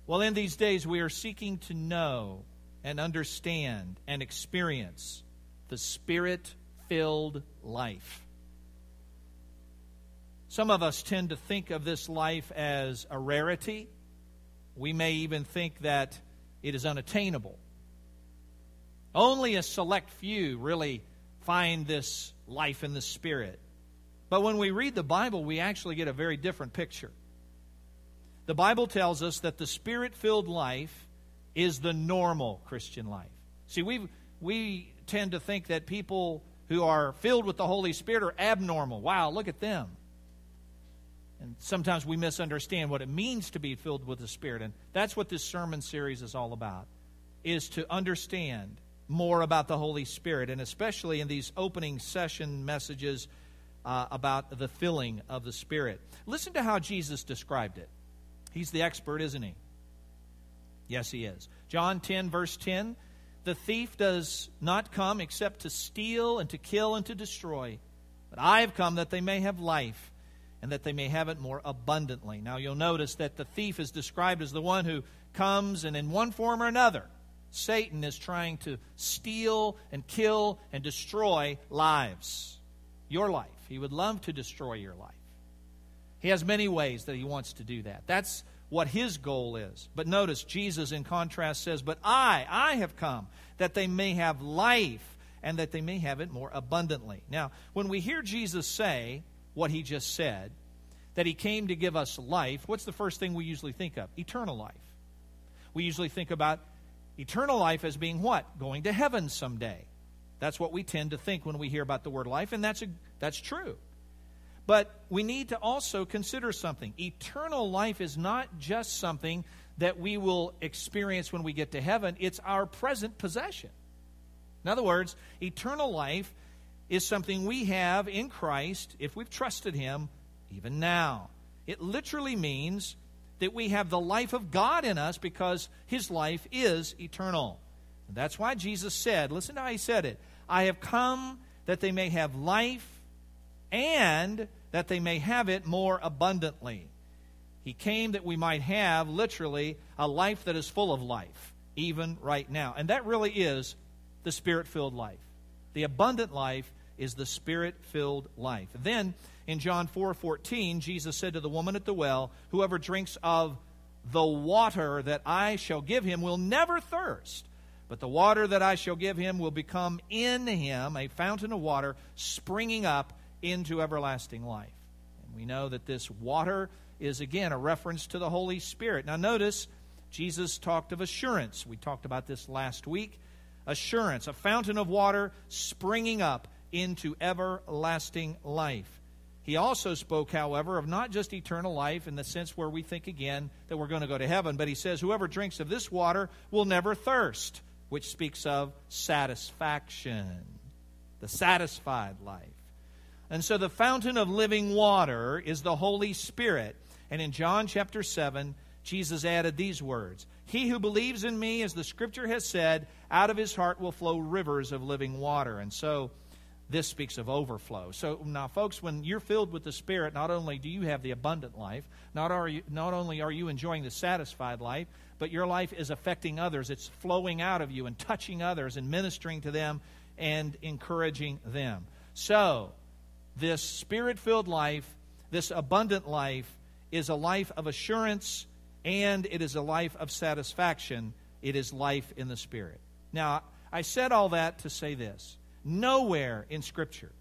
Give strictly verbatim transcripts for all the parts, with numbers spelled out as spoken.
Well, in these days we are seeking to know and understand and experience the Spirit-filled life. Some of us tend to think of this life as a rarity. We may even think that it is unattainable. Only a select few really find this life in the Spirit. But when we read the Bible, we actually get a very different picture. The Bible tells us that the Spirit-filled life is the normal Christian life. See, we we tend to think that people who are filled with the Holy Spirit are abnormal. Wow, look at them. And sometimes we misunderstand what it means to be filled with the Spirit. And that's what this sermon series is all about, is to understand more about the Holy Spirit, and especially in these opening session messages uh, about the filling of the Spirit. Listen to how Jesus described it. He's the expert, isn't he? Yes, he is. John ten, verse ten, "The thief does not come except to steal and to kill and to destroy. But I have come that they may have life, and that they may have it more abundantly." Now you'll notice that the thief is described as the one who comes, and in one form or another, Satan is trying to steal and kill and destroy lives. Your life. He would love to destroy your life. He has many ways that he wants to do that. That's what his goal is. But notice, Jesus in contrast says, "But I, I have come that they may have life, and that they may have it more abundantly." Now, when we hear Jesus say what he just said, that he came to give us life, what's the first thing we usually think of? Eternal life. We usually think about eternal life as being what? Going to heaven someday. That's what we tend to think when we hear about the word life, and that's a, that's true. But we need to also consider something. Eternal life is not just something that we will experience when we get to heaven. It's our present possession. In other words, eternal life is something we have in Christ if we've trusted Him even now. It literally means that we have the life of God in us because His life is eternal. And that's why Jesus said, listen to how He said it, "I have come that they may have life and that they may have it more abundantly." He came that we might have, literally, a life that is full of life, even right now. And that really is the Spirit-filled life. The abundant life is the Spirit-filled life. Then, in John four fourteen, Jesus said to the woman at the well, "Whoever drinks of the water that I shall give him will never thirst, but the water that I shall give him will become in him a fountain of water springing up into everlasting life." And we know that this water is, again, a reference to the Holy Spirit. Now notice, Jesus talked of assurance. We talked about this last week. Assurance, a fountain of water springing up into everlasting life. He also spoke, however, of not just eternal life in the sense where we think again that we're going to go to heaven, but he says, "Whoever drinks of this water will never thirst," which speaks of satisfaction, the satisfied life. And so the fountain of living water is the Holy Spirit. And in John chapter seven, Jesus added these words, "He who believes in me, as the Scripture has said, out of his heart will flow rivers of living water." And so this speaks of overflow. So now, folks, when you're filled with the Spirit, not only do you have the abundant life, not, are you, not only are you enjoying the satisfied life, but your life is affecting others. It's flowing out of you and touching others and ministering to them and encouraging them. So this Spirit-filled life, this abundant life, is a life of assurance, and it is a life of satisfaction. It is life in the Spirit. Now, I said all that to say this. Nowhere in Scripture,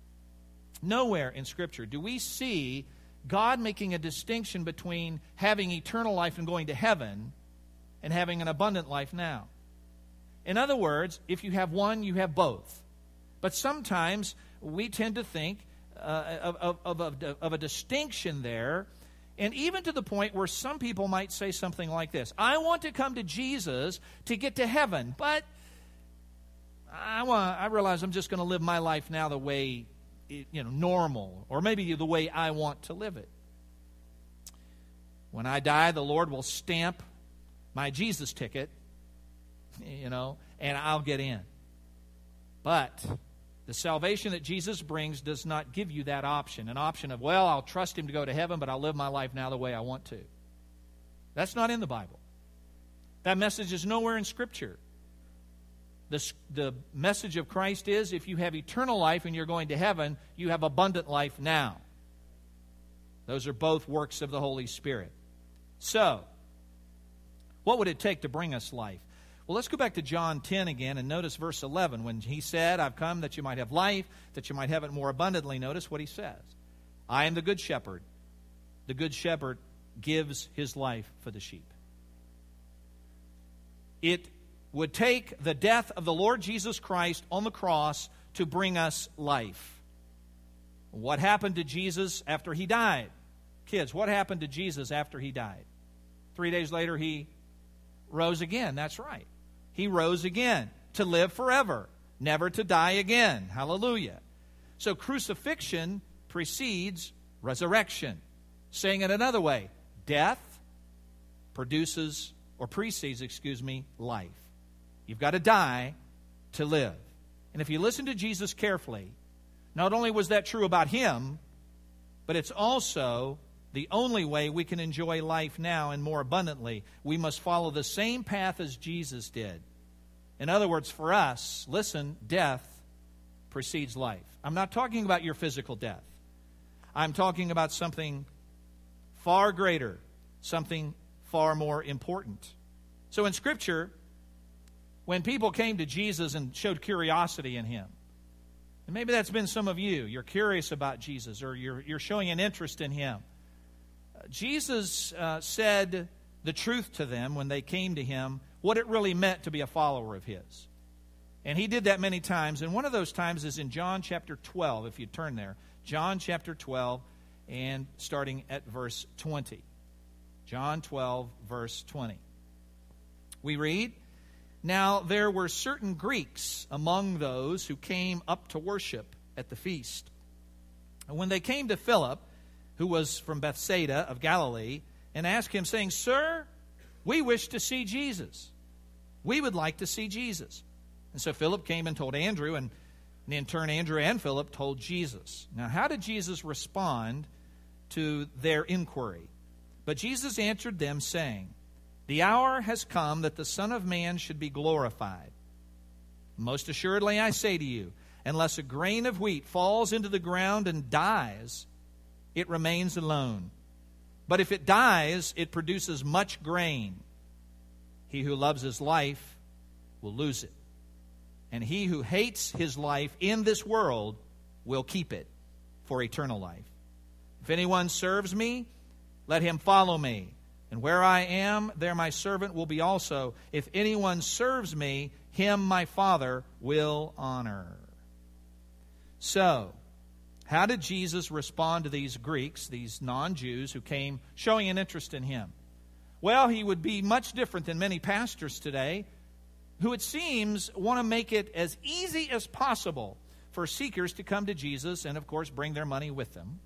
nowhere in Scripture do we see God making a distinction between having eternal life and going to heaven and having an abundant life now. In other words, if you have one, you have both. But sometimes we tend to think uh, of, of, of, a, of a distinction there, and even to the point where some people might say something like this: "I want to come to Jesus to get to heaven, but I want, I realize I'm just going to live my life now the way, you know, normal, or maybe the way I want to live it. When I die, the Lord will stamp my Jesus ticket, you know, and I'll get in." But the salvation that Jesus brings does not give you that option, an option of, well, I'll trust Him to go to heaven, but I'll live my life now the way I want to. That's not in the Bible. That message is nowhere in Scripture. The, the message of Christ is, if you have eternal life and you're going to heaven, you have abundant life now. Those are both works of the Holy Spirit. So, what would it take to bring us life? Well, let's go back to John ten again and notice verse eleven. When he said, I've come that you might have life, that you might have it more abundantly. Notice what he says. I am the good shepherd. The good shepherd gives his life for the sheep. It would take the death of the Lord Jesus Christ on the cross to bring us life. What happened to Jesus after he died? Kids, what happened to Jesus after he died? Three days later, he rose again. That's right. He rose again to live forever, never to die again. Hallelujah. So crucifixion precedes resurrection. Saying it another way, death produces, or precedes, excuse me, life. You've got to die to live. And if you listen to Jesus carefully, not only was that true about him, but it's also the only way we can enjoy life now and more abundantly. We must follow the same path as Jesus did. In other words, for us, listen, death precedes life. I'm not talking about your physical death. I'm talking about something far greater, something far more important. So in Scripture, when people came to Jesus and showed curiosity in him, and maybe that's been some of you, you're curious about Jesus, or you're, you're showing an interest in him. Jesus uh, said the truth to them when they came to him, what it really meant to be a follower of his. And he did that many times, and one of those times is in John chapter twelve, if you turn there. John chapter twelve, and starting at verse twenty. John twelve, verse twenty. We read, Now there were certain Greeks among those who came up to worship at the feast. And when they came to Philip, who was from Bethsaida of Galilee, and asked him, saying, Sir, we wish to see Jesus. We would like to see Jesus. And so Philip came and told Andrew, and in turn Andrew and Philip told Jesus. Now how did Jesus respond to their inquiry? But Jesus answered them, saying, The hour has come that the Son of Man should be glorified. Most assuredly I say to you, unless a grain of wheat falls into the ground and dies, it remains alone. But if it dies, it produces much grain. He who loves his life will lose it. And he who hates his life in this world will keep it for eternal life. If anyone serves me, let him follow me. And where I am, there my servant will be also. If anyone serves me, him my Father will honor. So, how did Jesus respond to these Greeks, these non-Jews who came showing an interest in him? Well, he would be much different than many pastors today who, it seems, want to make it as easy as possible for seekers to come to Jesus and, of course, bring their money with them.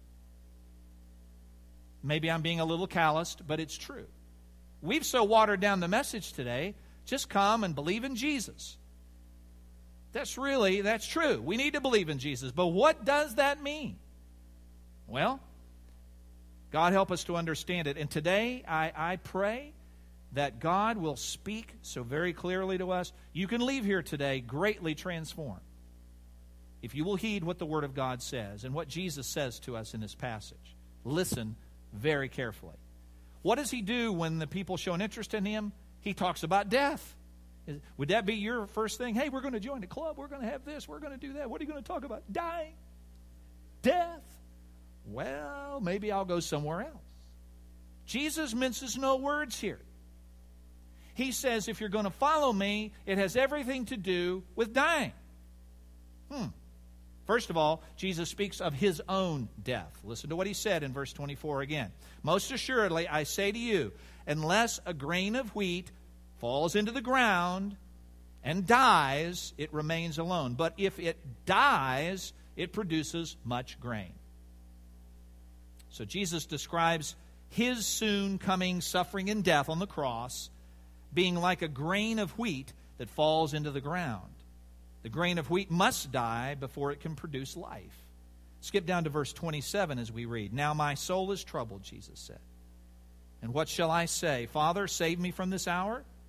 Maybe I'm being a little calloused, but it's true. We've so watered down the message today, just come and believe in Jesus. That's really, that's true. We need to believe in Jesus. But what does that mean? Well, God help us to understand it. And today, I, I pray that God will speak so very clearly to us. You can leave here today greatly transformed if you will heed what the Word of God says and what Jesus says to us in this passage. Listen very carefully. What does he do when the people show an interest in him? He talks about death. Would that be your first thing? Hey, we're going to join the club. We're going to have this. We're going to do that. What are you going to talk about? Dying? Death? Well, maybe I'll go somewhere else. Jesus minces no words here. He says, if you're going to follow me, it has everything to do with dying. Hmm. First of all, Jesus speaks of his own death. Listen to what he said in verse twenty-four again. Most assuredly, I say to you, unless a grain of wheat falls into the ground and dies, it remains alone. But if it dies, it produces much grain. So Jesus describes his soon coming suffering and death on the cross being like a grain of wheat that falls into the ground. The grain of wheat must die before it can produce life. Skip down to verse twenty-seven as we read. Now my soul is troubled, Jesus said. And what shall I say? Father, save me from this hour?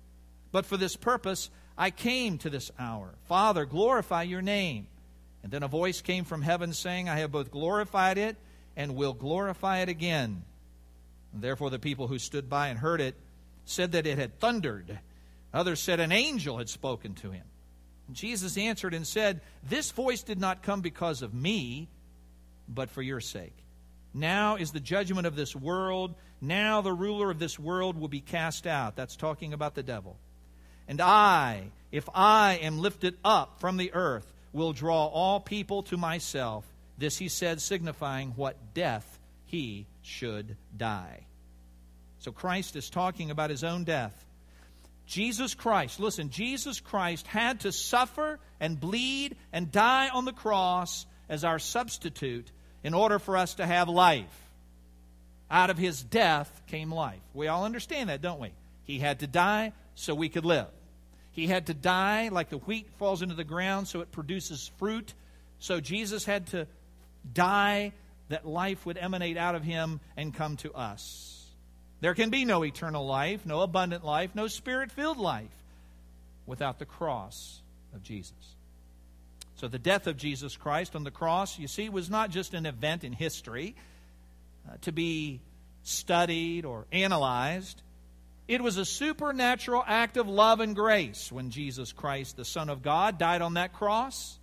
But for this purpose I came to this hour. Father, glorify your name. And then a voice came from heaven saying, I have both glorified it and will glorify it again. And therefore the people who stood by and heard it said that it had thundered. Others said an angel had spoken to him. And Jesus answered and said, this voice did not come because of me, but for your sake. Now is the judgment of this world. Now the ruler of this world will be cast out. That's talking about the devil. And I, if I am lifted up from the earth, will draw all people to myself. This he said, signifying what death he should die. So Christ is talking about his own death. Jesus Christ, listen, Jesus Christ had to suffer and bleed and die on the cross as our substitute in order for us to have life. Out of his death came life. We all understand that, don't we? He had to die so we could live. He had to die like the wheat falls into the ground so it produces fruit. So Jesus had to die that life would emanate out of him and come to us. There can be no eternal life, no abundant life, no spirit-filled life without the cross of Jesus. So the death of Jesus Christ on the cross, you see, was not just an event in history uh, to be studied or analyzed. It was a supernatural act of love and grace when Jesus Christ, the Son of God, died on that cross.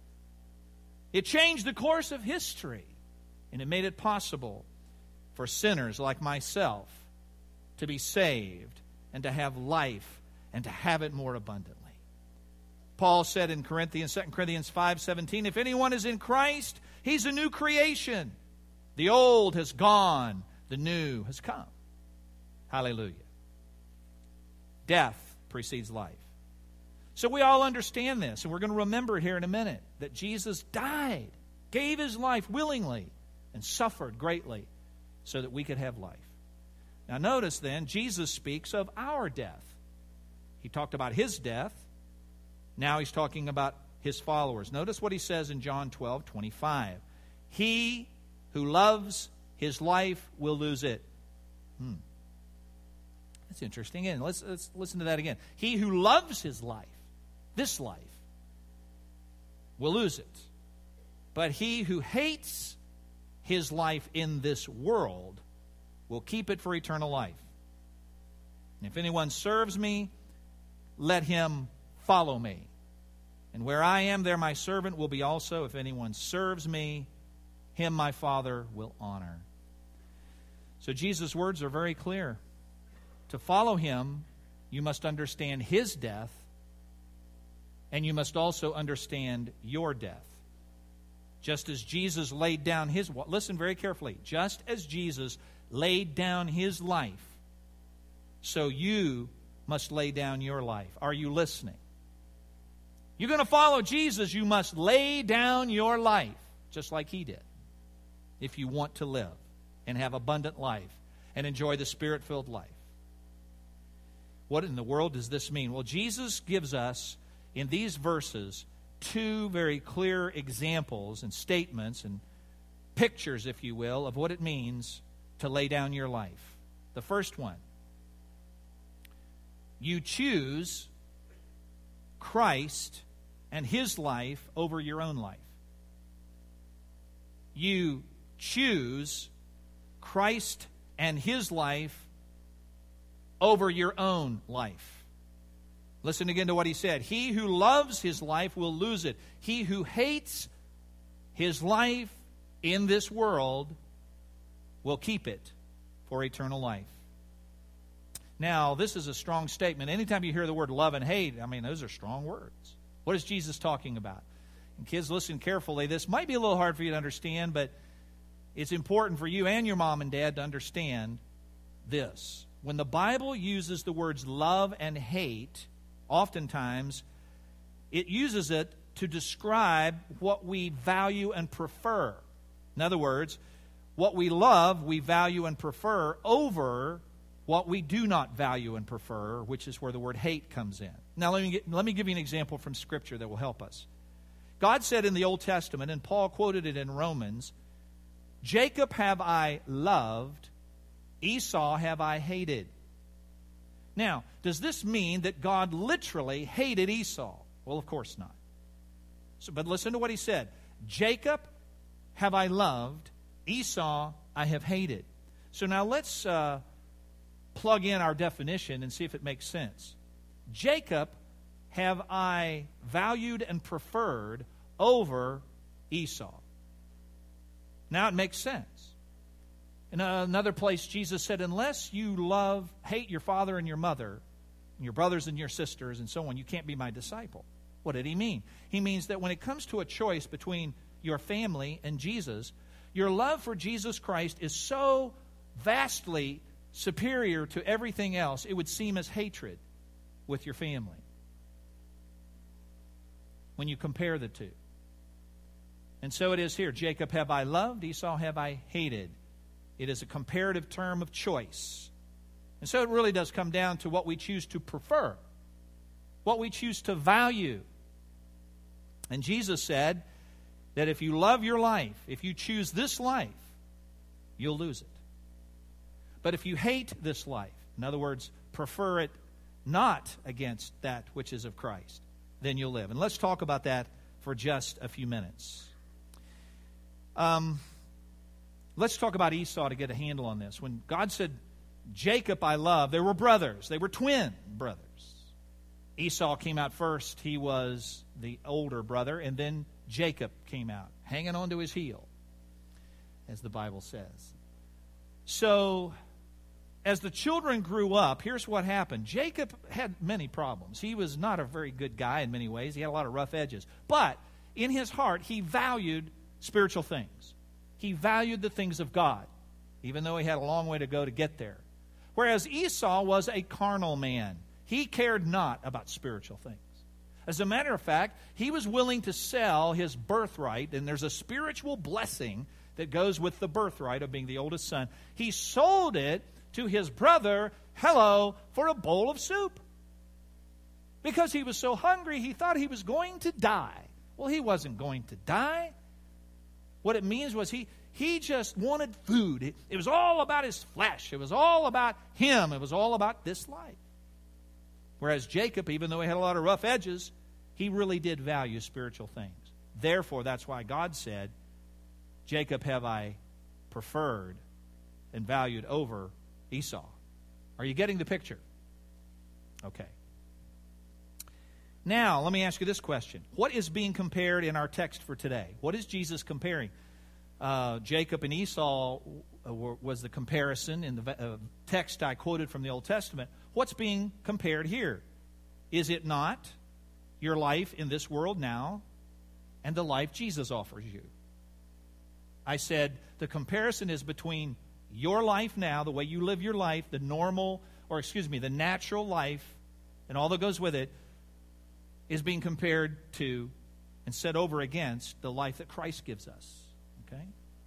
It changed the course of history, and it made it possible for sinners like myself to be saved and to have life and to have it more abundantly. Paul said in Corinthians, Second Corinthians five seventeen, if anyone is in Christ, he's a new creation. The old has gone, the new has come. Hallelujah. Death precedes life. So we all understand this, and we're going to remember here in a minute that Jesus died, gave his life willingly, and suffered greatly so that we could have life. Now notice then, Jesus speaks of our death. He talked about his death. Now he's talking about his followers. Notice what he says in John twelve twenty-five. He who loves his life will lose it. Hmm. That's interesting. And let's, let's listen to that again. He who loves his life, this life, will lose it. But he who hates his life in this world will keep it for eternal life. And if anyone serves me, let him follow me. And where I am, there my servant will be also. If anyone serves me, him my Father will honor. So Jesus' words are very clear. To follow him, you must understand his death, and you must also understand your death. Just as Jesus laid down his... Listen very carefully. Just as Jesus laid down his life, so you must lay down your life. Are you listening? You're going to follow Jesus, you must lay down your life, just like he did, if you want to live and have abundant life and enjoy the Spirit-filled life. What in the world does this mean? Well, Jesus gives us, in these verses, two very clear examples and statements and pictures, if you will, of what it means to lay down your life. The first one, you choose Christ and his life over your own life. You choose Christ and his life over your own life. Listen again to what he said. He who loves his life will lose it. He who hates his life in this world will keep it for eternal life. Now, this is a strong statement. Anytime you hear the word love and hate, I mean, those are strong words. What is Jesus talking about? And kids, listen carefully. This might be a little hard for you to understand, but it's important for you and your mom and dad to understand this. When the Bible uses the words love and hate, oftentimes it uses it to describe what we value and prefer. In other words, what we love, we value and prefer over what we do not value and prefer, which is where the word hate comes in. Now, let me, get, let me give you an example from Scripture that will help us. God said in the Old Testament, and Paul quoted it in Romans, Jacob have I loved, Esau have I hated. Now, does this mean that God literally hated Esau? Well, of course not. So, but listen to what he said. Jacob have I loved, Esau I have hated. So now let's uh, plug in our definition and see if it makes sense. Jacob have I valued and preferred over Esau. Now it makes sense. In another place, Jesus said, unless you love, hate your father and your mother, and your brothers and your sisters, and so on, you can't be my disciple. What did he mean? He means that when it comes to a choice between your family and Jesus, your love for Jesus Christ is so vastly superior to everything else, it would seem as hatred with your family when you compare the two. And so it is here. Jacob have I loved, Esau have I hated. It is a comparative term of choice. And so it really does come down to what we choose to prefer, what we choose to value. And Jesus said that if you love your life, if you choose this life, you'll lose it. But if you hate this life, in other words, prefer it not against that which is of Christ, then you'll live. And let's talk about that for just a few minutes. Um, let's talk about Esau to get a handle on this. When God said, Jacob I love, they were brothers. They were twin brothers. Esau came out first. He was the older brother. And then Jacob came out, hanging onto his heel, as the Bible says. So, as the children grew up, here's what happened. Jacob had many problems. He was not a very good guy in many ways. He had a lot of rough edges. But in his heart, he valued spiritual things. He valued the things of God, even though he had a long way to go to get there. Whereas Esau was a carnal man. He cared not about spiritual things. As a matter of fact, he was willing to sell his birthright, and there's a spiritual blessing that goes with the birthright of being the oldest son. He sold it to his brother, hello, for a bowl of soup. Because he was so hungry, he thought he was going to die. Well, he wasn't going to die. What it means was he, he just wanted food. It, it was all about his flesh. It was all about him. It was all about this life. Whereas Jacob, even though he had a lot of rough edges, he really did value spiritual things. Therefore, that's why God said, Jacob have I preferred and valued over Esau. Are you getting the picture? Okay. Now, let me ask you this question. What is being compared in our text for today? What is Jesus comparing? Uh, Jacob and Esau was the comparison in the uh, text I quoted from the Old Testament. What's being compared here? Is it not your life in this world now and the life Jesus offers you? I said the comparison is between your life now, the way you live your life, the normal, or excuse me, the natural life, and all that goes with it, is being compared to and set over against the life that Christ gives us. Okay?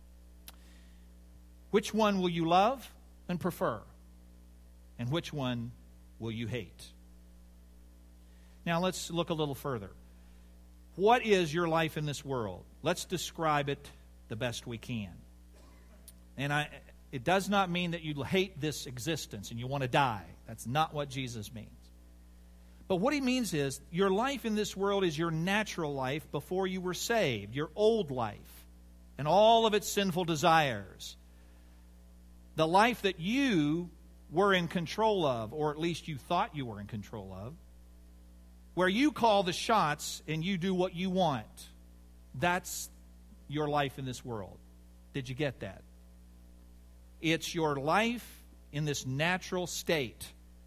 Which one will you love and prefer? And which one will you hate? Now let's look a little further. What is your life in this world? Let's describe it the best we can. And I, it does not mean that you hate this existence and you want to die. That's not what Jesus means. But what he means is your life in this world is your natural life before you were saved, your old life, and all of its sinful desires. The life that you were in control of, or at least you thought you were in control of, where you call the shots and you do what you want. That's your life in this world. Did you get that? It's your life in this natural state.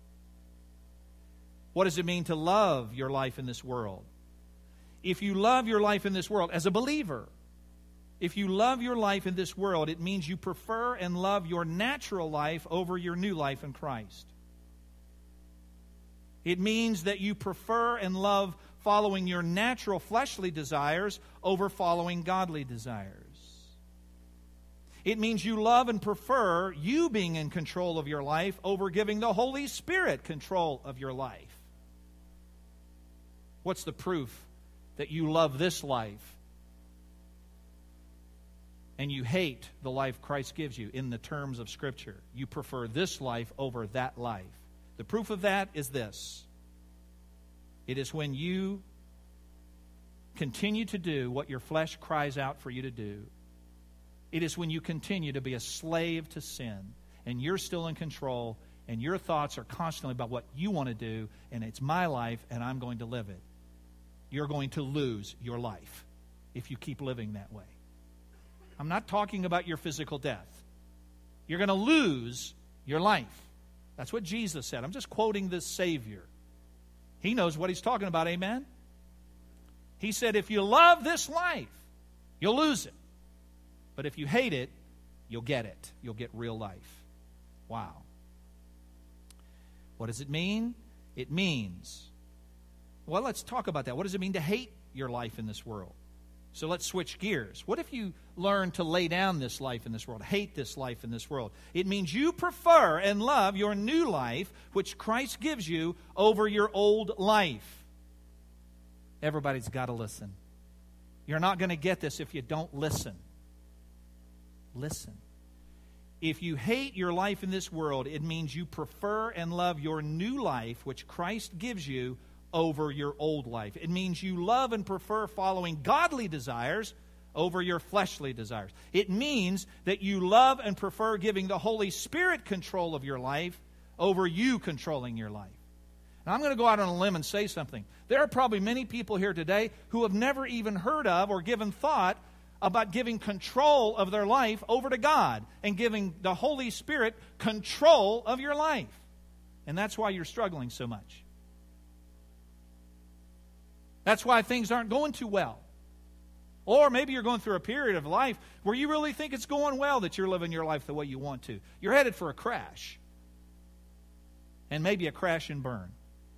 What does it mean to love your life in this world? If you love your life in this world as a believer, if you love your life in this world, it means you prefer and love your natural life over your new life in Christ. It means that you prefer and love following your natural fleshly desires over following godly desires. It means you love and prefer you being in control of your life over giving the Holy Spirit control of your life. What's the proof that you love this life and you hate the life Christ gives you in the terms of Scripture? You prefer this life over that life. The proof of that is this. It is when you continue to do what your flesh cries out for you to do. It is when you continue to be a slave to sin, and you're still in control, and your thoughts are constantly about what you want to do, and it's my life, and I'm going to live it. You're going to lose your life if you keep living that way. I'm not talking about your physical death. You're going to lose your life. That's what Jesus said. I'm just quoting this Savior. He knows what he's talking about, amen? He said, if you love this life, you'll lose it. But if you hate it, you'll get it. You'll get real life. Wow. What does it mean? It means, well, let's talk about that. What does it mean to hate your life in this world? So let's switch gears. What if you learn to lay down this life in this world, hate this life in this world? It means you prefer and love your new life, which Christ gives you, over your old life. Everybody's got to listen. You're not going to get this if you don't listen. Listen. If you hate your life in this world, it means you prefer and love your new life, which Christ gives you, over your old life. It means you love and prefer following godly desires over your fleshly desires. It means that you love and prefer giving the Holy Spirit control of your life over you controlling your life. Now, I'm going to go out on a limb and say something. There are probably many people here today who have never even heard of or given thought about giving control of their life over to God and giving the Holy Spirit control of your life. And that's why you're struggling so much. That's why things aren't going too well. Or maybe you're going through a period of life where you really think it's going well, that you're living your life the way you want to. You're headed for a crash. And maybe a crash and burn.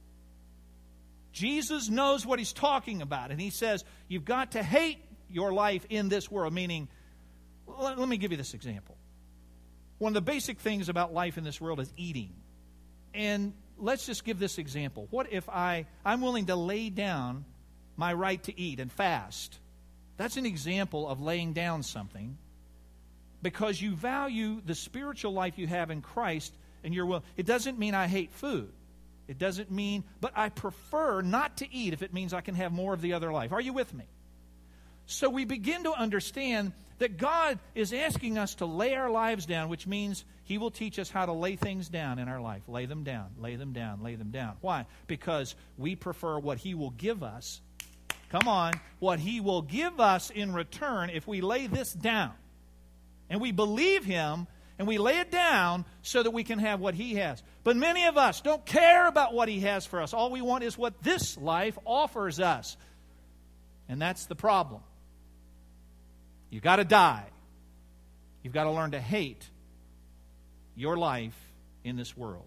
Jesus knows what he's talking about. And he says, you've got to hate your life in this world. Meaning, let, let me give you this example. One of the basic things about life in this world is eating. And let's just give this example. What if I, I'm willing to lay down my right to eat and fast? That's an example of laying down something because you value the spiritual life you have in Christ and you're willing. It doesn't mean I hate food. It doesn't mean, but I prefer not to eat if it means I can have more of the other life. Are you with me? So we begin to understand that God is asking us to lay our lives down, which means he will teach us how to lay things down in our life. Lay them down, lay them down, lay them down. Why? Because we prefer what he will give us. Come on. What he will give us in return if we lay this down. And we believe him and we lay it down so that we can have what he has. But many of us don't care about what he has for us. All we want is what this life offers us. And that's the problem. You've got to die. You've got to learn to hate your life in this world.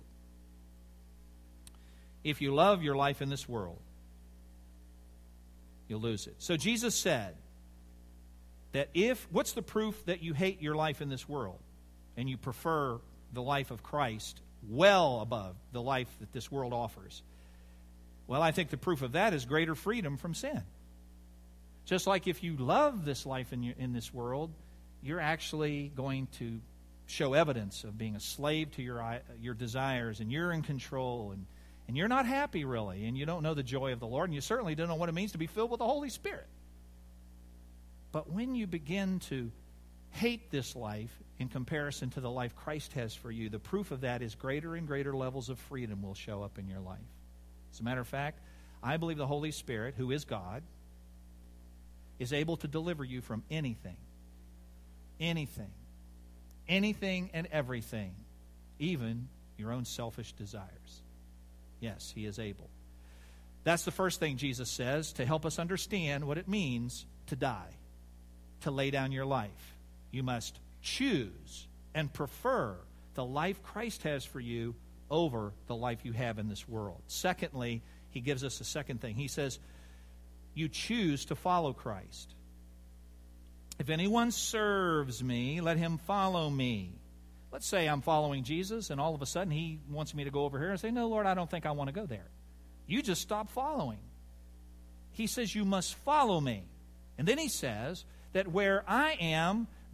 If you love your life in this world, you'll lose it. So Jesus said that if, what's the proof that you hate your life in this world and you prefer the life of Christ well above the life that this world offers? Well, I think the proof of that is greater freedom from sin. Just like if you love this life in, your, in this world, you're actually going to show evidence of being a slave to your, your desires, and you're in control, and, and you're not happy really, and you don't know the joy of the Lord, and you certainly don't know what it means to be filled with the Holy Spirit. But when you begin to hate this life in comparison to the life Christ has for you, the proof of that is greater and greater levels of freedom will show up in your life. As a matter of fact, I believe the Holy Spirit, who is God, is able to deliver you from anything, anything, anything and everything, even your own selfish desires. Yes, he is able. That's the first thing Jesus says to help us understand what it means to die, to lay down your life. You must choose and prefer the life Christ has for you over the life you have in this world. Secondly, he gives us a second thing. He says, you choose to follow Christ. If anyone serves me, let him follow me. Let's say I'm following Jesus, and all of a sudden he wants me to go over here and say, no, Lord, I don't think I want to go there. You just stop following. He says you must follow me. And then he says that where I am,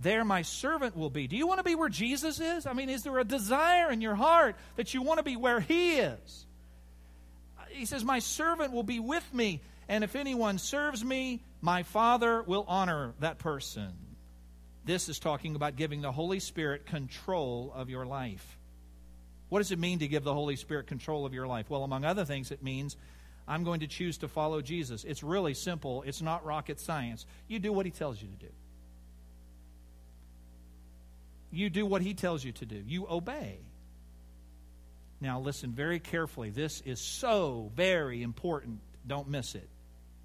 there my servant will be. Do you want to be where Jesus is? I mean, is there a desire in your heart that you want to be where He is? He says, my servant will be with me, and if anyone serves me, my Father will honor that person. This is talking about giving the Holy Spirit control of your life. What does it mean to give the Holy Spirit control of your life? Well, among other things, it means I'm going to choose to follow Jesus. It's really simple. It's not rocket science. You do what He tells you to do. You do what He tells you to do. You obey. Now, listen very carefully. This is so very important. Don't miss it.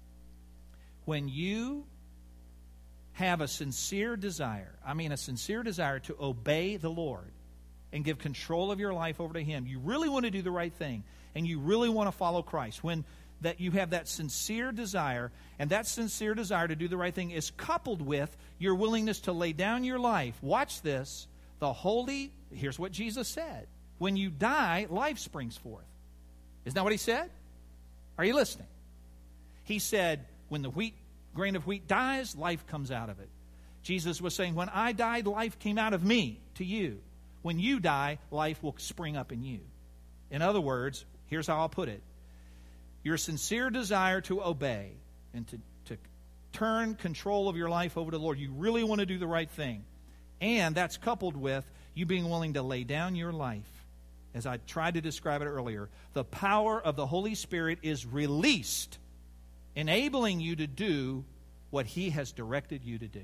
When you have a sincere desire, I mean a sincere desire to obey the Lord and give control of your life over to Him, you really want to do the right thing, and you really want to follow Christ. When that you have that sincere desire, and that sincere desire to do the right thing is coupled with your willingness to lay down your life. Watch this. The holy, here's what Jesus said. When you die, life springs forth. Isn't that what He said? Are you listening? He said, when the wheat, grain of wheat dies, life comes out of it. Jesus was saying, when I died, life came out of me to you. When you die, life will spring up in you. In other words, here's how I'll put it. Your sincere desire to obey and to, to turn control of your life over to the Lord. You really want to do the right thing. And that's coupled with you being willing to lay down your life. As I tried to describe it earlier, the power of the Holy Spirit is released, enabling you to do what He has directed you to do.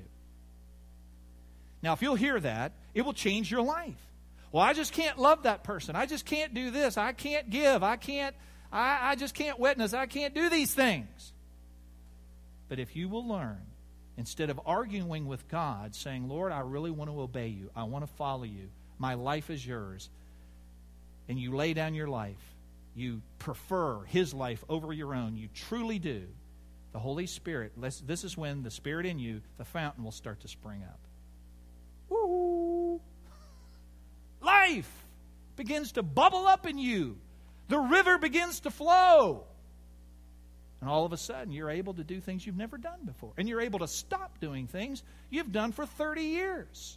Now, if you'll hear that, it will change your life. Well, I just can't love that person. I just can't do this. I can't give. I can't, I, I just can't witness. I can't do these things. But if you will learn, instead of arguing with God, saying, Lord, I really want to obey you. I want to follow you. My life is yours. And you lay down your life. You prefer His life over your own. You truly do. The Holy Spirit, this is when the Spirit in you, the fountain will start to spring up. Woo! Life begins to bubble up in you. The river begins to flow. And all of a sudden, you're able to do things you've never done before. And you're able to stop doing things you've done for thirty years.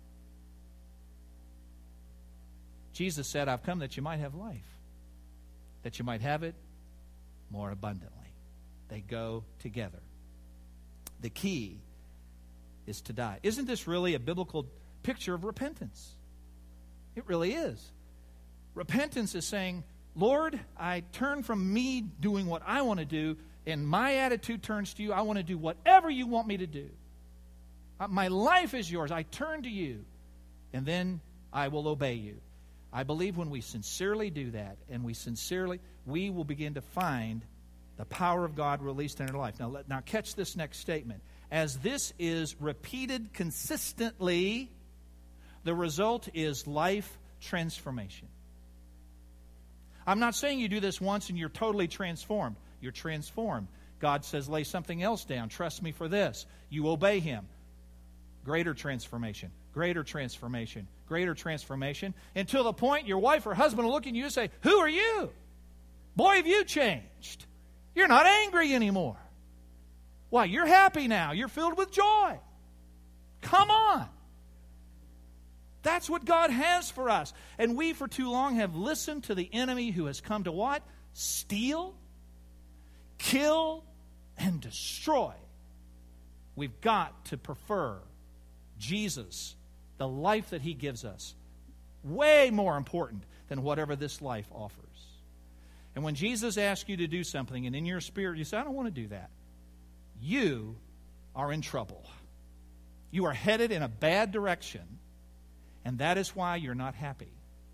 Jesus said, I've come that you might have life, that you might have it more abundantly. They go together. The key is to die. Isn't this really a biblical picture of repentance? It really is. Repentance is saying, Lord, I turn from me doing what I want to do, and my attitude turns to you. I want to do whatever you want me to do. My life is yours. I turn to you, and then I will obey you. I believe when we sincerely do that, and we sincerely, we will begin to find the power of God released in our life. Now, let, now catch this next statement. As this is repeated consistently, the result is life transformation. I'm not saying you do this once and you're totally transformed. You're transformed. God says, lay something else down. Trust me for this. You obey Him. Greater transformation. Greater transformation. Greater transformation. Until the point your wife or husband will look at you and say, who are you? Boy, have you changed. You're not angry anymore. Why, you're happy now. You're filled with joy. Come on. That's what God has for us. And we for too long have listened to the enemy who has come to what? Steal, kill, and destroy. We've got to prefer Jesus, the life that He gives us, way more important than whatever this life offers. And when Jesus asks you to do something and in your spirit you say, I don't want to do that, you are in trouble. You are headed in a bad direction. And that is why you're not happy.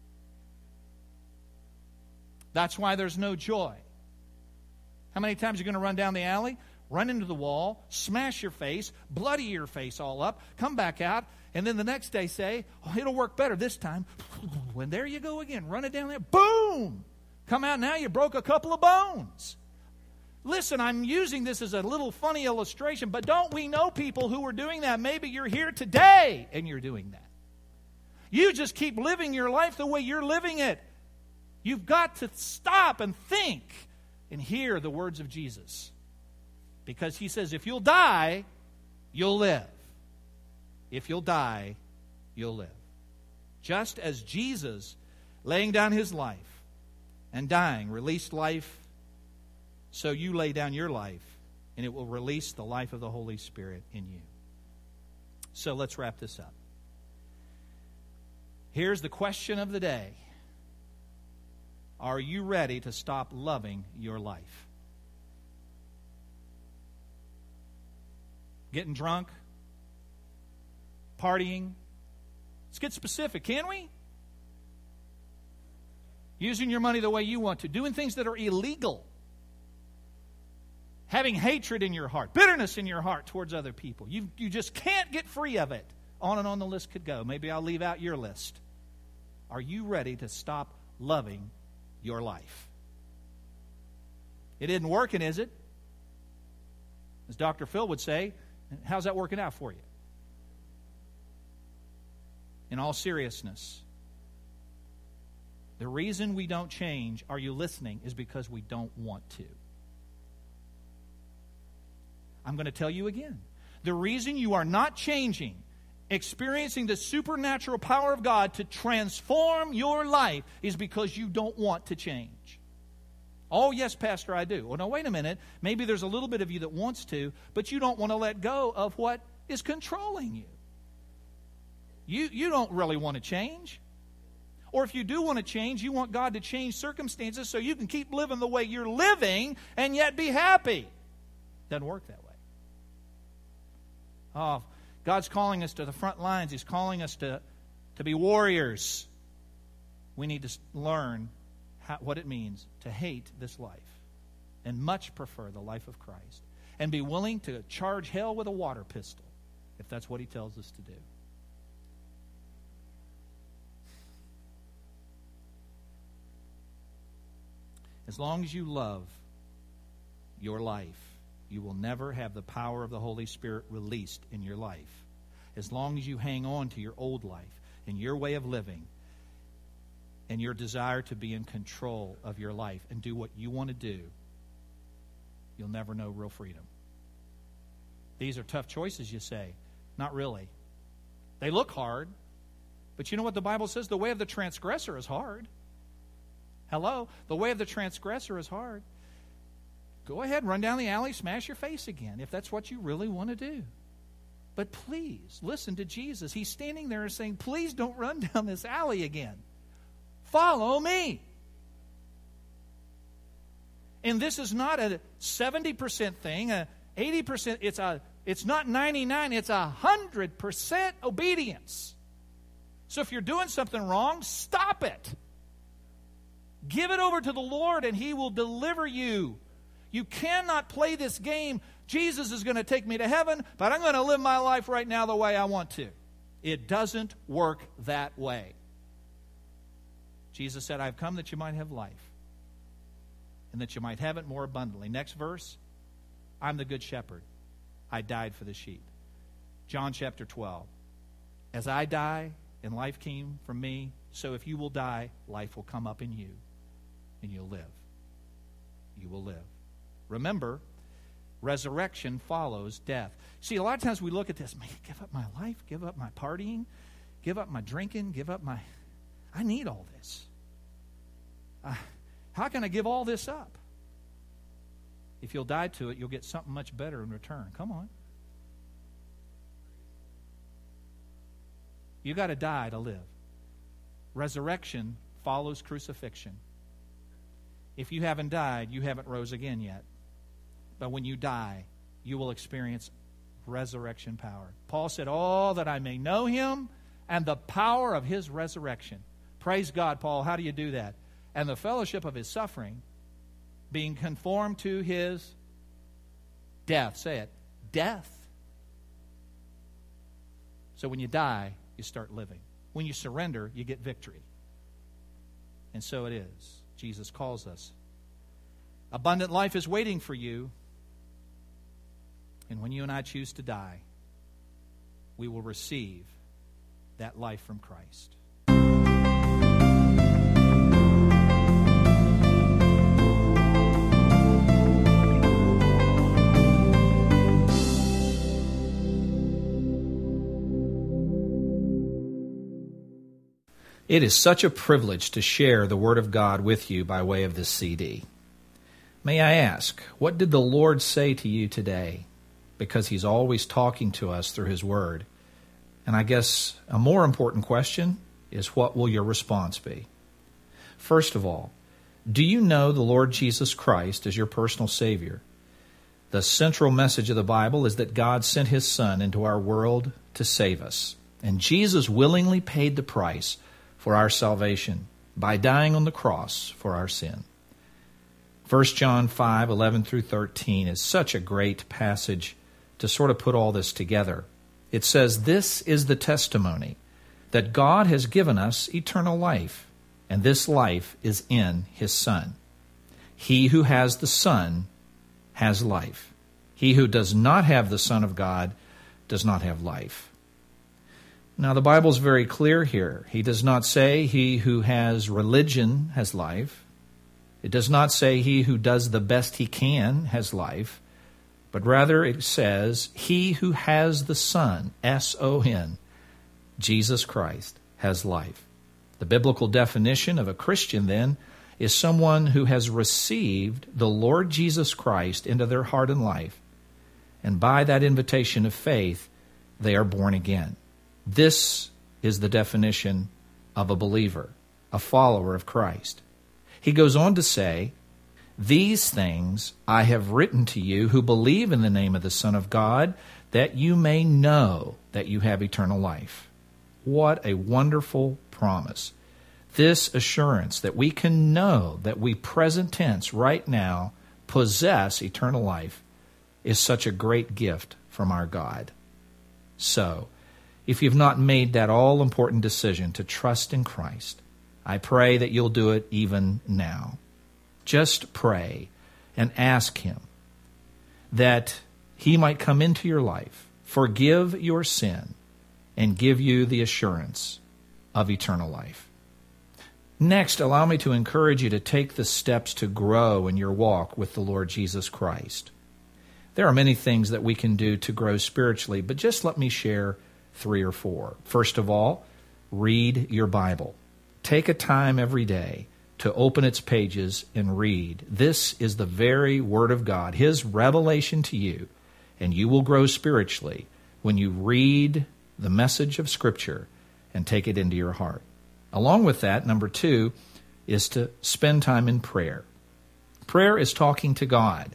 That's why there's no joy. How many times are you going to run down the alley, run into the wall, smash your face, bloody your face all up, come back out, and then the next day say, oh, it'll work better this time. And there you go again. Run it down there. Boom! Come out now, you broke a couple of bones. Listen, I'm using this as a little funny illustration, but don't we know people who are doing that? Maybe you're here today and you're doing that. You just keep living your life the way you're living it. You've got to stop and think and hear the words of Jesus. Because He says, if you'll die, you'll live. If you'll die, you'll live. Just as Jesus, laying down his life and dying, released life, so you lay down your life, and it will release the life of the Holy Spirit in you. So let's wrap this up. Here's the question of the day. Are you ready to stop loving your life? Getting drunk? Partying? Let's get specific, can we? Using your money the way you want to. Doing things that are illegal. Having hatred in your heart. Bitterness in your heart towards other people. You, you just can't get free of it. On and on the list could go. Maybe I'll leave out your list. Are you ready to stop loving your life? It isn't working, is it? As Doctor Phil would say, how's that working out for you? In all seriousness, the reason we don't change, are you listening, is because we don't want to. I'm going to tell you again. The reason you are not changing, experiencing the supernatural power of God to transform your life, is because you don't want to change. Oh, yes, Pastor, I do. Well, no, wait a minute. Maybe there's a little bit of you that wants to, but you don't want to let go of what is controlling you. You, you don't really want to change. Or if you do want to change, you want God to change circumstances so you can keep living the way you're living and yet be happy. Doesn't work that way. Oh, God's calling us to the front lines. He's calling us to, to be warriors. We need to learn how, what it means to hate this life and much prefer the life of Christ and be willing to charge hell with a water pistol if that's what He tells us to do. As long as you love your life, you will never have the power of the Holy Spirit released in your life. As long as you hang on to your old life and your way of living and your desire to be in control of your life and do what you want to do, you'll never know real freedom. These are tough choices, you say. Not really. They look hard, but you know what the Bible says? The way of the transgressor is hard. Hello? The way of the transgressor is hard. Go ahead, run down the alley, smash your face again, if that's what you really want to do. But please, listen to Jesus. He's standing there and saying, please don't run down this alley again. Follow me. And this is not a seventy percent thing, a eighty percent. It's a. It's not ninety-nine, it's a one hundred percent obedience. So if you're doing something wrong, stop it. Give it over to the Lord and He will deliver you. You cannot play this game. Jesus is going to take me to heaven, but I'm going to live my life right now the way I want to. It doesn't work that way. Jesus said, I've come that you might have life and that you might have it more abundantly. Next verse, I'm the good shepherd. I died for the sheep. John chapter twelve. As I die and life came from me, so if you will die, life will come up in you. And you'll live. You will live. Remember, resurrection follows death. See, a lot of times we look at this, man, give up my life, give up my partying, give up my drinking, give up my... I need all this. Uh, how can I give all this up? If you'll die to it, you'll get something much better in return. Come on. You got to die to live. Resurrection follows crucifixion. If you haven't died, you haven't rose again yet. But when you die, you will experience resurrection power. Paul said, oh, that I may know Him and the power of His resurrection. Praise God, Paul. How do you do that? And the fellowship of His suffering, being conformed to His death. Say it. Death. So when you die, you start living. When you surrender, you get victory. And so it is. Jesus calls us. Abundant life is waiting for you. And when you and I choose to die, we will receive that life from Christ. It is such a privilege to share the Word of God with you by way of this C D. May I ask, what did the Lord say to you today? Because He's always talking to us through His Word. And I guess a more important question is, what will your response be? First of all, do you know the Lord Jesus Christ as your personal Savior? The central message of the Bible is that God sent His Son into our world to save us. And Jesus willingly paid the price for our salvation by dying on the cross for our sin. First John five, eleven through thirteen is such a great passage to sort of put all this together. It says, "This is the testimony, that God has given us eternal life, and this life is in His Son. He who has the Son has life. He who does not have the Son of God does not have life." Now, the Bible's very clear here. He does not say he who has religion has life. It does not say he who does the best he can has life. But rather it says, he who has the Son, S O N, Jesus Christ, has life. The biblical definition of a Christian, then, is someone who has received the Lord Jesus Christ into their heart and life. And by that invitation of faith, they are born again. This is the definition of a believer, a follower of Christ. He goes on to say, "These things I have written to you who believe in the name of the Son of God, that you may know that you have eternal life." What a wonderful promise. This assurance that we can know that we, present tense, right now, possess eternal life is such a great gift from our God. So, if you've not made that all-important decision to trust in Christ, I pray that you'll do it even now. Just pray and ask Him that He might come into your life, forgive your sin, and give you the assurance of eternal life. Next, allow me to encourage you to take the steps to grow in your walk with the Lord Jesus Christ. There are many things that we can do to grow spiritually, but just let me share three or four. First of all, read your Bible. Take a time every day to open its pages and read. This is the very Word of God, His revelation to you, and you will grow spiritually when you read the message of Scripture and take it into your heart. Along with that, number two is to spend time in prayer. Prayer is talking to God,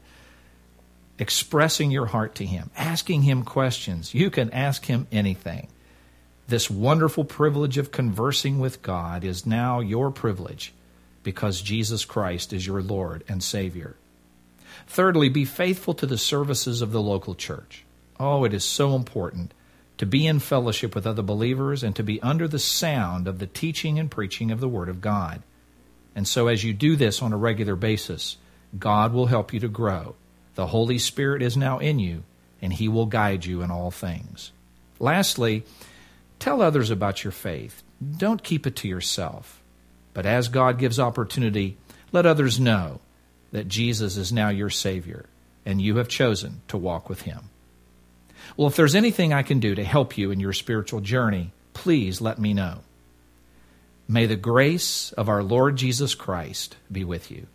expressing your heart to Him, asking Him questions. You can ask Him anything. This wonderful privilege of conversing with God is now your privilege because Jesus Christ is your Lord and Savior. Thirdly, be faithful to the services of the local church. Oh, it is so important to be in fellowship with other believers and to be under the sound of the teaching and preaching of the Word of God. And so as you do this on a regular basis, God will help you to grow. The Holy Spirit is now in you, and He will guide you in all things. Lastly, tell others about your faith. Don't keep it to yourself. But as God gives opportunity, let others know that Jesus is now your Savior, and you have chosen to walk with Him. Well, if there's anything I can do to help you in your spiritual journey, please let me know. May the grace of our Lord Jesus Christ be with you.